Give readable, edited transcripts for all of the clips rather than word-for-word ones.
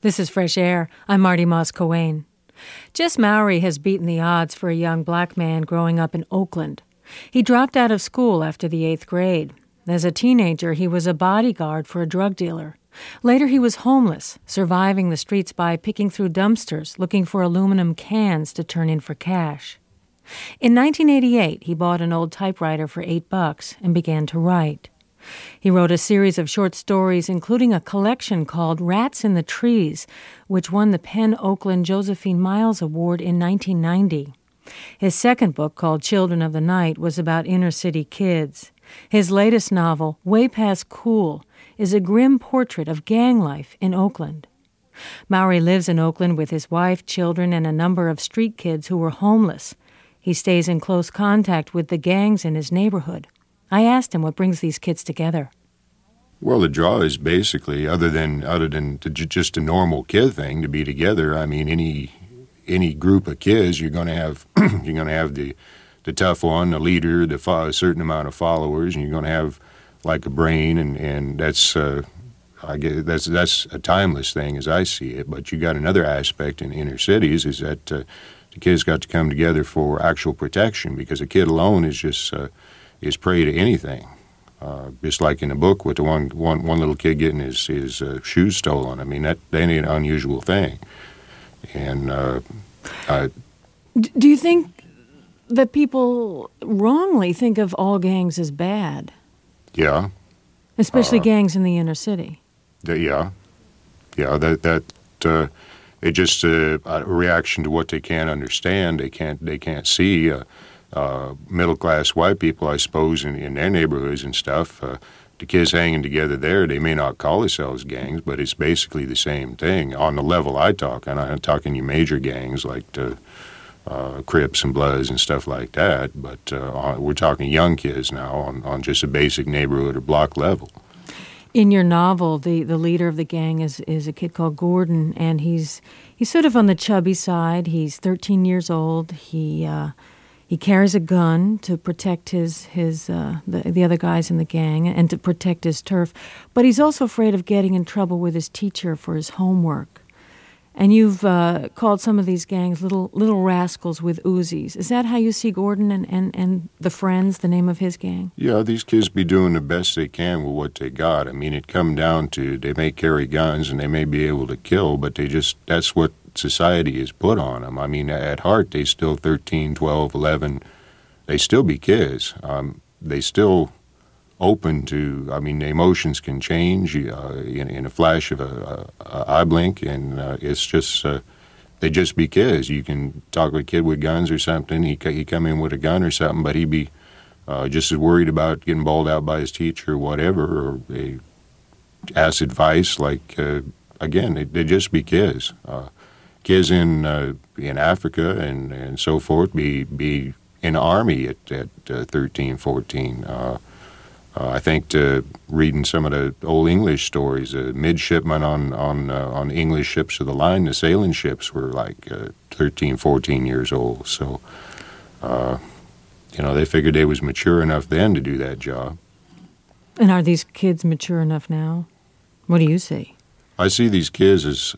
This is Fresh Air. I'm Marty Moss-Coane. Jess Mowry has beaten the odds for a young black man growing up in Oakland. He dropped out of school after the 8th grade. As a teenager, he was a bodyguard for a drug dealer. Later, he was homeless, surviving the streets by picking through dumpsters, looking for aluminum cans to turn in for cash. In 1988, he bought an old typewriter for $8 and began to write. He wrote a series of short stories, including a collection called Rats in the Trees, which won the Penn Oakland Josephine Miles Award in 1990. His second book, called Children of the Night, was about inner-city kids. His latest novel, Way Past Cool, is a grim portrait of gang life in Oakland. Mowry lives in Oakland with his wife, children, and a number of street kids who were homeless. He stays in close contact with the gangs in his neighborhood. I asked him what brings these kids together. Well, the draw is basically, other than just a normal kid thing, to be together. I mean, any group of kids, you're going to have the tough one, the leader, a certain amount of followers, and you're going to have like a brain, and that's I guess that's a timeless thing as I see it. But you got another aspect in inner cities is that the kids got to come together for actual protection, because a kid alone is just is prey to anything. Just like in the book with the one little kid getting his shoes stolen. I mean, that ain't an unusual thing. And do you think that people wrongly think of all gangs as bad? Yeah. Especially gangs in the inner city. Yeah. It's just a reaction to what they can't understand. They can't see. Middle-class white people, I suppose, in their neighborhoods and stuff, the kids hanging together there, they may not call themselves gangs, but it's basically the same thing on the level I talk. And I'm talking you major gangs like the Crips and Bloods and stuff like that, but we're talking young kids now on just a basic neighborhood or block level. In your novel, the leader of the gang is a kid called Gordon, and he's sort of on the chubby side. He's 13 years old. He carries a gun to protect the other guys in the gang and to protect his turf, but he's also afraid of getting in trouble with his teacher for his homework. And you've called some of these gangs little rascals with Uzis. Is that how you see Gordon and the Friends, the name of his gang? Yeah, these kids be doing the best they can with what they got. I mean, it come down to they may carry guns and they may be able to kill, but that's what society is put on them. I mean, at heart, they still 13, 12, 11. They still be kids. They still open to, I mean, the emotions can change in a flash of a eye blink, and it's just, they just be kids. You can talk to a kid with guns or something. He come in with a gun or something, but he'd be just as worried about getting bawled out by his teacher or whatever, or they ask advice. Like, again, they just be kids. Kids in Africa and so forth be in the army at 13, 14. I think reading some of the old English stories, midshipmen on English ships of the line, the sailing ships were like 13, 14 years old. So, they figured they was mature enough then to do that job. And are these kids mature enough now? What do you see? I see these kids as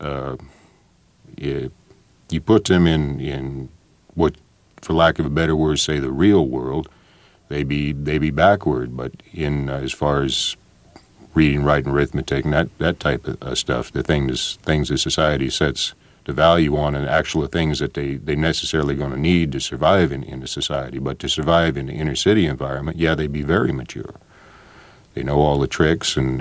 you put them in what, for lack of a better word, say the real world. They be backward, but in as far as reading, writing, arithmetic, and that type of stuff, the things that society sets the value on, and actual things that they necessarily going to need to survive in the society. But to survive in the inner city environment, yeah, they be very mature. They know all the tricks, and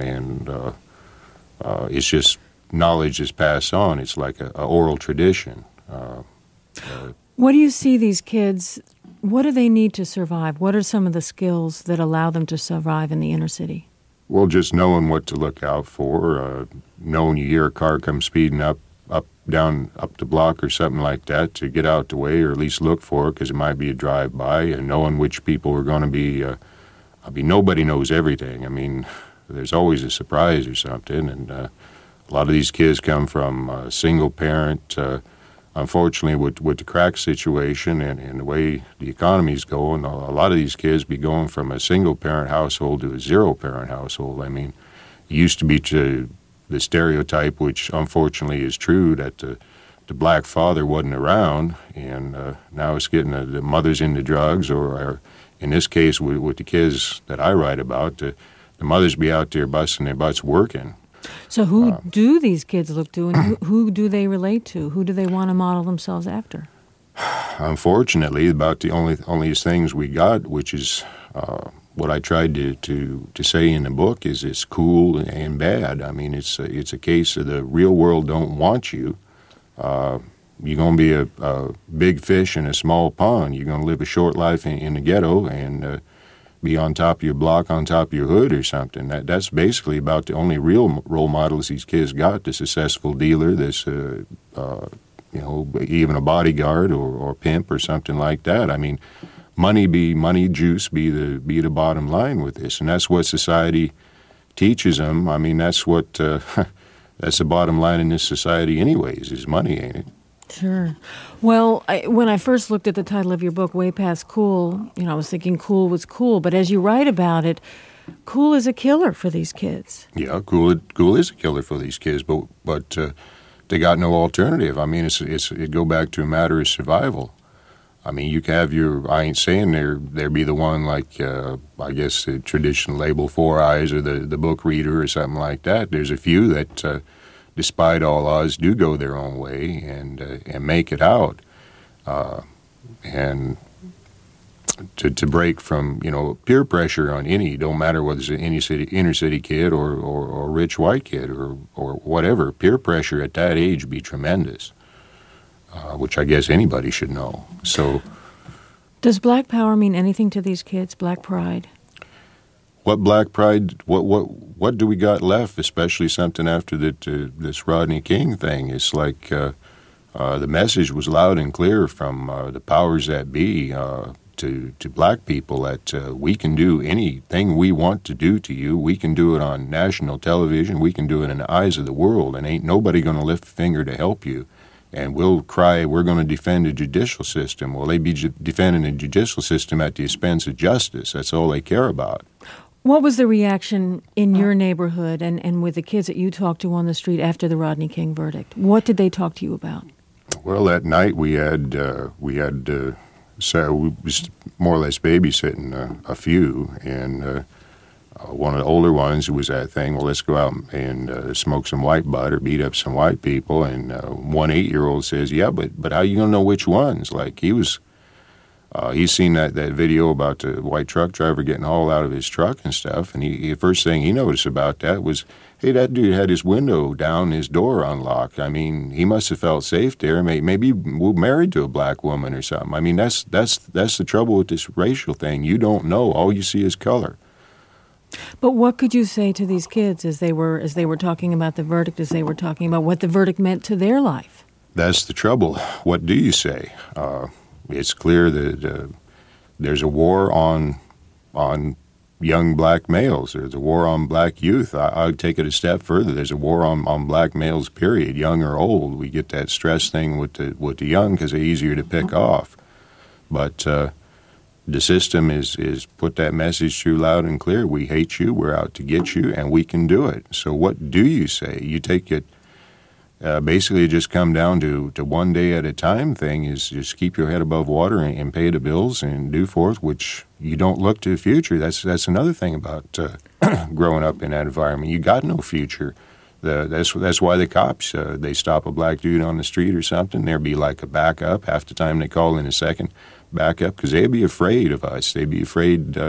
it's just knowledge is passed on. It's like a oral tradition. What do you see these kids? What do they need to survive? What are some of the skills that allow them to survive in the inner city? Well, just knowing what to look out for, knowing you hear a car come speeding up the block or something like that, to get out the way or at least look for it, because it might be a drive-by, and knowing which people are going to be. Nobody knows everything. I mean, there's always a surprise or something, and a lot of these kids come from single parent. Unfortunately, with the crack situation and the way the economy's going, a lot of these kids be going from a single-parent household to a zero-parent household. I mean, it used to be to the stereotype, which unfortunately is true, that the black father wasn't around, and now it's getting the mother's into drugs, or in this case with the kids that I write about, the mothers be out there busting their butts working. So who do these kids look to, and who do they relate to? Who do they want to model themselves after? Unfortunately, about the only things we got, which is what I tried to say in the book, is it's cool and bad. I mean, it's a case of the real world don't want you. You're going to be a big fish in a small pond. You're going to live a short life in the ghetto and be on top of your block, on top of your hood or something. That's basically about the only real role models these kids got, the successful dealer, this, even a bodyguard or pimp or something like that. I mean, money, juice be the bottom line with this. And that's what society teaches them. I mean, that's what, that's the bottom line in this society anyways, is money, ain't it? Sure. Well, when I first looked at the title of your book, Way Past Cool, I was thinking cool was cool. But as you write about it, cool is a killer for these kids. Yeah, cool is a killer for these kids, but they got no alternative. I mean, it go back to a matter of survival. I mean, you can have I ain't saying there be the one like, I guess the traditional label 4 Eyes or the book reader or something like that. There's a few that, despite all odds, do go their own way and make it out. And to break from, peer pressure on don't matter whether it's an inner city kid or a rich white kid or whatever, peer pressure at that age be tremendous. Which I guess anybody should know. So, does black power mean anything to these kids? Black pride? What black pride? What do we got left? Especially something after this Rodney King thing. It's like the message was loud and clear from the powers that be to black people that we can do anything we want to do to you. We can do it on national television. We can do it in the eyes of the world, and ain't nobody going to lift a finger to help you. And we'll cry, we're going to defend the judicial system. Well, they be defending the judicial system at the expense of justice. That's all they care about. What was the reaction in your neighborhood and with the kids that you talked to on the street after the Rodney King verdict? What did they talk to you about? Well, that night we was more or less babysitting a few, and one of the older ones who was that thing, well, let's go out and smoke some white bud or beat up some white people. And one 8-year-old says, yeah, but how you going to know which ones? Like he's seen that video about the white truck driver getting hauled out of his truck and stuff. And the first thing he noticed about that was, hey, that dude had his window down, his door unlocked. I mean, he must have felt safe there. Maybe we're married to a black woman or something. I mean, that's the trouble with this racial thing. You don't know. All you see is color. But what could you say to these kids as they were talking about the verdict, as they were talking about what the verdict meant to their life? That's the trouble. What do you say? It's clear that there's a war on young black males. There's a war on black youth. I'd take it a step further. There's a war on black males, period, young or old. We get that stress thing with the young because they're easier to pick off. But the system is put that message through loud and clear. We hate you, we're out to get you, and we can do it. So what do you say? You take it, basically it just come down to one day at a time thing, is just keep your head above water and pay the bills and do forth, which you don't look to the future. That's another thing about growing up in that environment. You got no future. That's why the cops, they stop a black dude on the street or something, there'd be like a backup. Half the time they call in a second backup because they'd be afraid of us. They'd be afraid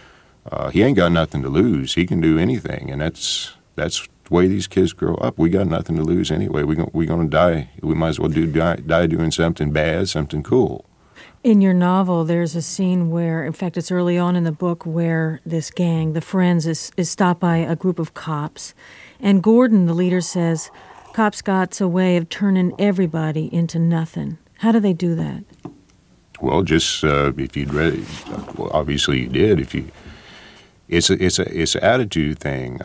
he ain't got nothing to lose. He can do anything, and that's the way these kids grow up. We got nothing to lose anyway. We're going to die. We might as well die doing something bad, something cool. In your novel, there's a scene where, in fact, it's early on in the book, where this gang, the Friends, is stopped by a group of cops. And Gordon, the leader, says, cops got a way of turning everybody into nothing. How do they do that? Well, just if you'd read it, well, obviously you did. It's an attitude thing.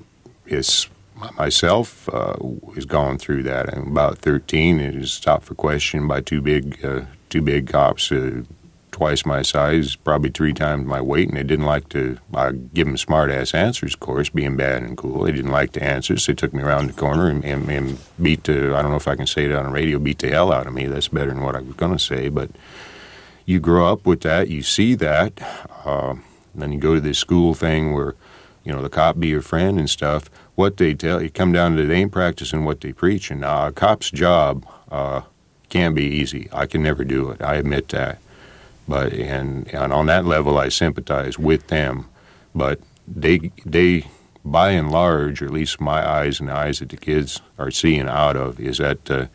It's myself has gone through that. And about 13, it was stopped for question by two big cops, twice my size, probably 3 times my weight, and they didn't like to give them smart-ass answers, of course, being bad and cool. They didn't like the answers, so they took me around the corner and beat the, I don't know if I can say it on the radio, beat the hell out of me. That's better than what I was going to say, but you grow up with that, you see that, then you go to this school thing where, the cop be your friend and stuff. What they tell you, come down to they ain't practicing what they preach. And a cop's job can be easy. I can never do it. I admit that. But and on that level, I sympathize with them. But they by and large, or at least my eyes and the eyes that the kids are seeing out of, is that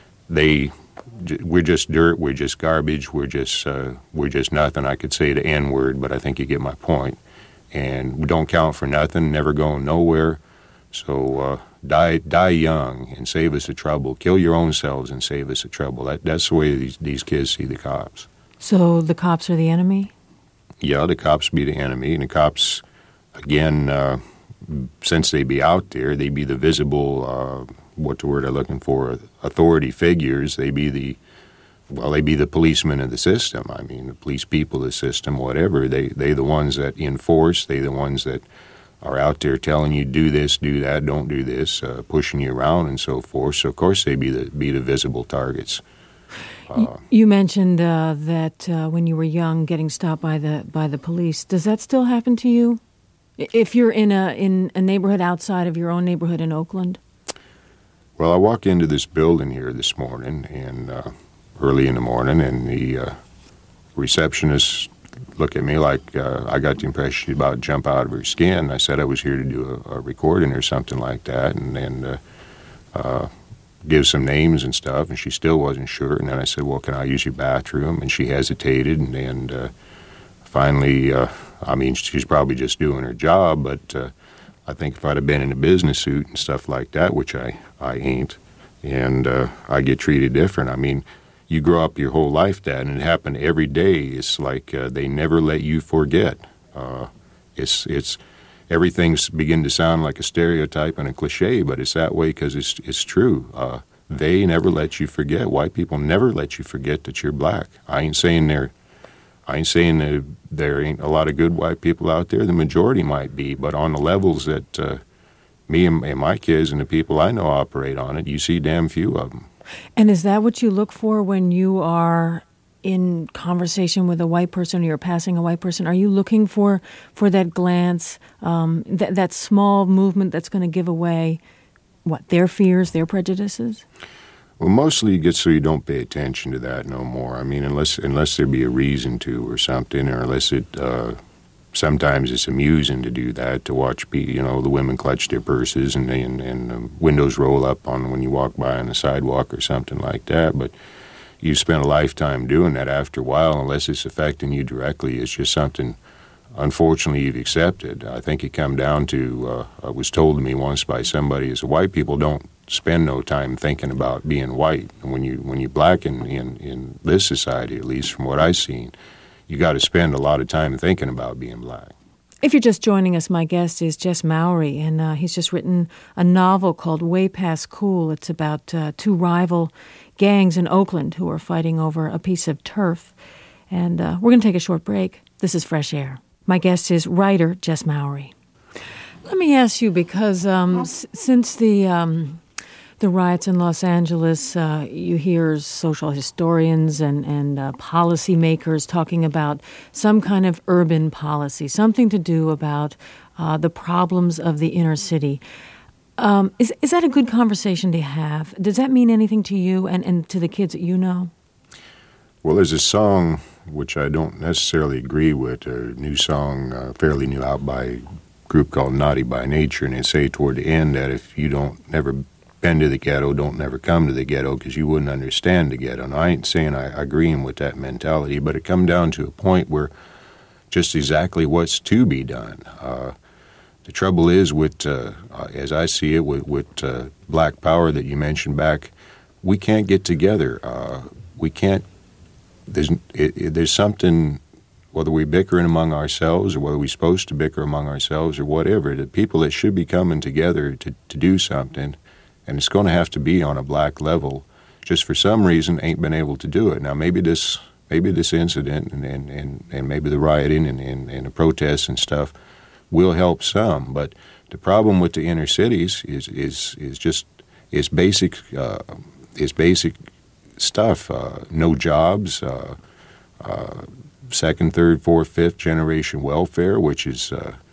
we're just dirt, we're just garbage, we're just nothing. I could say the N word, but I think you get my point. And we don't count for nothing, never going nowhere. So die young and save us the trouble. Kill your own selves and save us the trouble. That's the way these kids see the cops. So the cops are the enemy? Yeah, the cops be the enemy. And the cops, again, since they be out there, they be the visible, what the word I'm looking for, authority figures. They be the policemen of the system. I mean, the police people of the system, whatever. They the ones that enforce. They the ones that are out there telling you do this, do that, don't do this, pushing you around and so forth. So of course they be the visible targets. You mentioned that when you were young, getting stopped by the police. Does that still happen to you? If you're in a neighborhood outside of your own neighborhood in Oakland? Well, I walked into this building here this morning, and early in the morning, and the receptionist looked at me like I got the impression she'd about to jump out of her skin. I said I was here to do a recording or something like that, and then give some names and stuff, and she still wasn't sure. And then I said, well, can I use your bathroom? And she hesitated, and finally, she's probably just doing her job, but I think if I'd have been in a business suit and stuff like that, which I ain't, and I get treated different. I mean, you grow up your whole life that, and it happened every day. It's like they never let you forget. It's everything's begin to sound like a stereotype and a cliche, but it's that way because it's true. They never let you forget. White people never let you forget that you're black. I ain't saying that there ain't a lot of good white people out there. The majority might be, but on the levels that me and my kids and the people I know operate on it, you see damn few of them. And is that what you look for when you are in conversation with a white person or you're passing a white person? Are you looking for that glance, that small movement that's going to give away, their fears, their prejudices? Well, mostly you get so you don't pay attention to that no more. I mean, unless there be a reason to or something, or unless it sometimes it's amusing to do that, to watch the women clutch their purses and the windows roll up on when you walk by on the sidewalk or something like that. But you spend a lifetime doing that. After a while, unless it's affecting you directly, it's just something, unfortunately, you've accepted. I think it come down to, it was told to me once by somebody, is white people don't spend no time thinking about being white. And when you're black in this society, at least from what I've seen, you got to spend a lot of time thinking about being black. If you're just joining us, my guest is Jess Mowry, and he's just written a novel called Way Past Cool. It's about two rival gangs in Oakland who are fighting over a piece of turf. And we're going to take a short break. This is Fresh Air. My guest is writer Jess Mowry. Let me ask you, because since the riots in Los Angeles, you hear social historians and policymakers talking about some kind of urban policy, something to do about the problems of the inner city. Is that a good conversation to have? Does that mean anything to you and to the kids that you know? Well, there's a song which I don't necessarily agree with, a new song, fairly new, out by a group called Naughty by Nature, and they say toward the end that if you don't never been to the ghetto, don't never come to the ghetto, because you wouldn't understand the ghetto. And I ain't saying I agreeing with that mentality, but it come down to a point where just exactly what's to be done. The trouble is with, as I see it, with black power that you mentioned back, we can't get together. We can't. There's something, whether we're bickering among ourselves or whether we're supposed to bicker among ourselves or whatever, the people that should be coming together to do something, and it's going to have to be on a black level, just for some reason ain't been able to do it. Now, maybe this maybe this incident and maybe the rioting and the protests and stuff will help some. But the problem with the inner cities is basic stuff. No jobs, second, third, fourth, fifth generation welfare, which is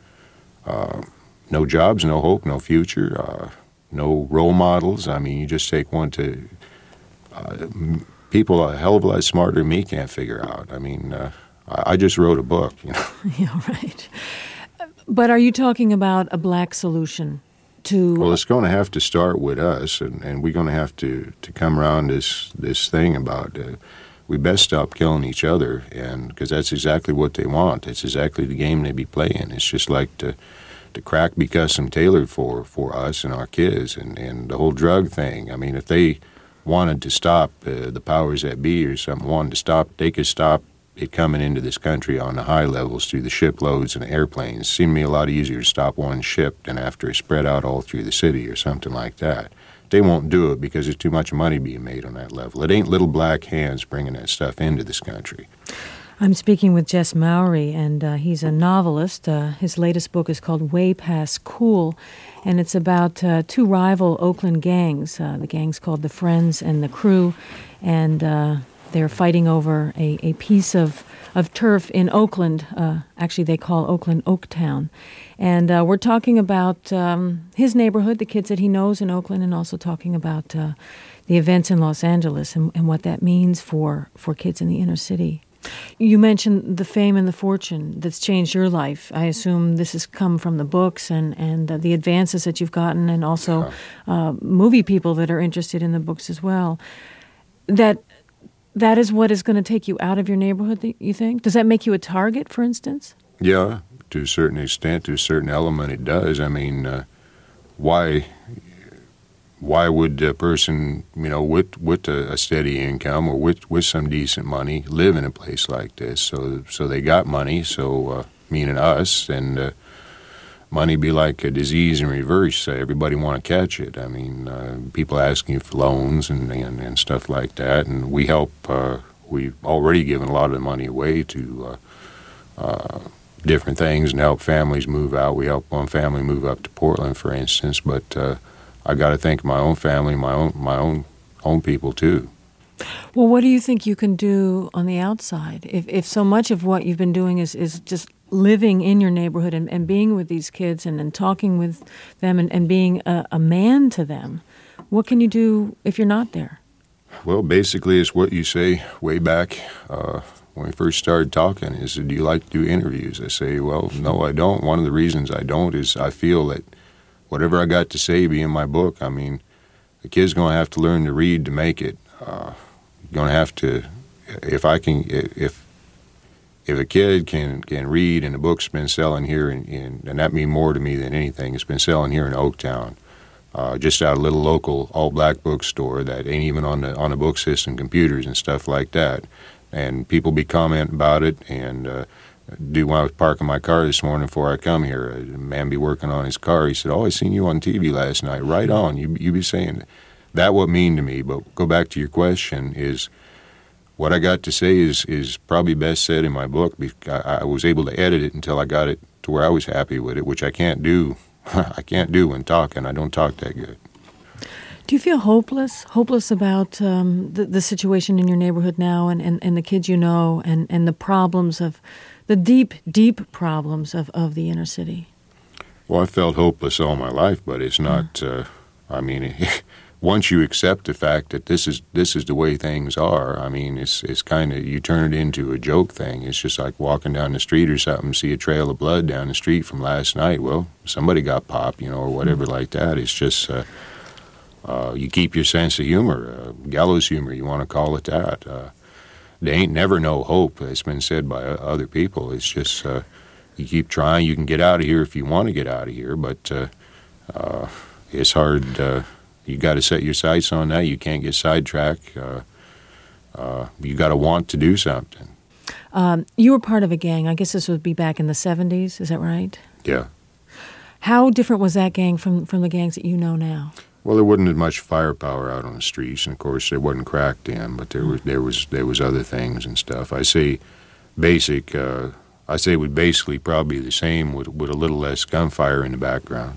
no jobs, no hope, no future, no role models. I mean, you just take one to people a hell of a lot smarter than me can't figure out. I mean, I just wrote a book, you know. Yeah, right. But are you talking about a black solution to... Well, it's going to have to start with us, and we're going to have to come around this thing about we best stop killing each other, and because that's exactly what they want. It's exactly the game they be playing. It's just like the crack be custom tailored for us and our kids, and the whole drug thing. I mean, if they wanted to stop the powers that be or something wanted to stop, they could stop it coming into this country on the high levels through the shiploads and the airplanes. It seemed to me a lot easier to stop one ship than after it's spread out all through the city or something like that. They won't do it because there's too much money being made on that level. It ain't little black hands bringing that stuff into this country. I'm speaking with Jess Mowry, and he's a novelist. His latest book is called Way Past Cool, and it's about two rival Oakland gangs. The gang's called the Friends and the Crew, and they're fighting over a piece of turf in Oakland. Actually, they call Oakland Oaktown. And we're talking about his neighborhood, the kids that he knows in Oakland, and also talking about the events in Los Angeles and what that means for kids in the inner city. You mentioned the fame and the fortune that's changed your life. I assume this has come from the books and the advances that you've gotten, and also movie people that are interested in the books as well. That is what is going to take you out of your neighborhood, you think? Does that make you a target, for instance? Yeah, to a certain extent, to a certain element it does. I mean, why would a person, you know, with a steady income or with some decent money live in a place like this? So they got money, meaning us, and money be like a disease in reverse. Everybody want to catch it. I mean, people asking you for loans and stuff like that, and we help. We've already given a lot of the money away to different things and help families move out. We helped one family move up to Portland, for instance, but I got to think of my own family, my own people too. Well, what do you think you can do on the outside? If so much of what you've been doing is just living in your neighborhood and being with these kids and talking with them and being a man to them, what can you do if you're not there? Well, basically it's what you say way back when we first started talking is, do you like to do interviews? I say, well, no, I don't. One of the reasons I don't is I feel that whatever I got to say be in my book. I mean, the kid's going to have to learn to read to make it. Going to have to, if a kid can read and the book's been selling here, and that means more to me than anything, it's been selling here in Oaktown, just out of a little local all-black bookstore that ain't even on the book system, computers and stuff like that. And people be commenting about it, and when I was parking my car this morning before I come here, a man be working on his car. He said, "Oh, I seen you on TV last night." Right on. You be saying that. That what mean to me. But go back to your question is, what I got to say is probably best said in my book. I was able to edit it until I got it to where I was happy with it, which I can't do. I can't do when talking. I don't talk that good. Do you feel hopeless about the situation in your neighborhood now and the kids you know and the problems of the deep problems of the inner city? Well, I felt hopeless all my life, but it's not. I mean, once you accept the fact that this is the way things are, I mean, it's kind of, you turn it into a joke thing. It's just like walking down the street or something, see a trail of blood down the street from last night. Well, somebody got popped, you know, or whatever like that. It's just you keep your sense of humor, gallows humor, you want to call it that. There ain't never no hope. It's been said by other people. It's just you keep trying. You can get out of here if you want to get out of here, but it's hard. You got to set your sights on that. You can't get sidetracked. You got to want to do something. You were part of a gang. I guess this would be back in the 70s. Is that right? Yeah. How different was that gang from the gangs that you know now? Well, there wasn't as much firepower out on the streets, and of course there wasn't crack then, but there was other things and stuff. I say basic. I say it was basically probably the same with a little less gunfire in the background.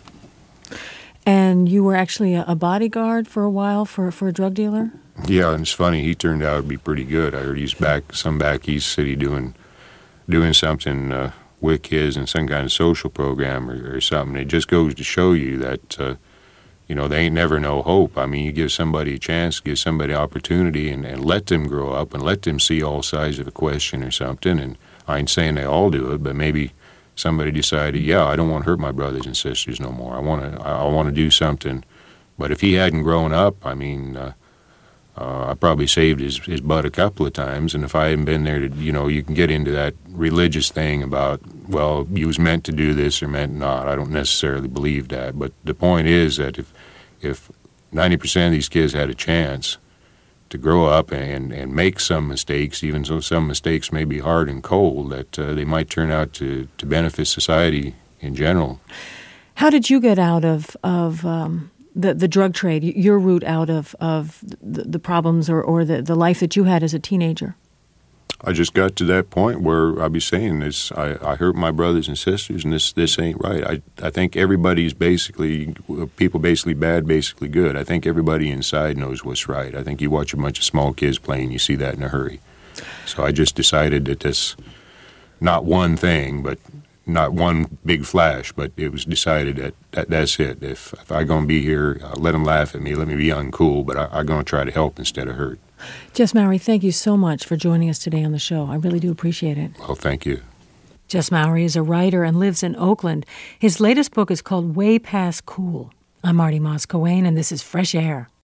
And you were actually a bodyguard for a while for a drug dealer? Yeah, and it's funny. He turned out to be pretty good. I heard he's back east city doing something with kids in some kind of social program or something. It just goes to show you that they ain't never no hope. I mean, you give somebody a chance, give somebody opportunity, and let them grow up and let them see all sides of a question or something. And I ain't saying they all do it, but maybe somebody decided, yeah, I don't want to hurt my brothers and sisters no more. I want to do something. But if he hadn't grown up, I mean, I probably saved his butt a couple of times. And if I hadn't been there to, you can get into that religious thing about, well, you was meant to do this or meant not. I don't necessarily believe that. But the point is that if 90% of these kids had a chance to grow up and make some mistakes, even though some mistakes may be hard and cold, that they might turn out to benefit society in general. How did you get out of the drug trade, your route out of the problems or the life that you had as a teenager? I just got to that point where I'd be saying this, I hurt my brothers and sisters, and this ain't right. I think everybody's people basically bad, basically good. I think everybody inside knows what's right. I think you watch a bunch of small kids playing, you see that in a hurry. So I just decided that this, not one thing, but not one big flash, but it was decided that's it. If I'm going to be here, let them laugh at me, let me be uncool, but I'm going to try to help instead of hurt. Jess Mowry, thank you so much for joining us today on the show. I really do appreciate it. Well, thank you. Jess Mowry is a writer and lives in Oakland. His latest book is called Way Past Cool. I'm Marty Moss Coane, and this is Fresh Air.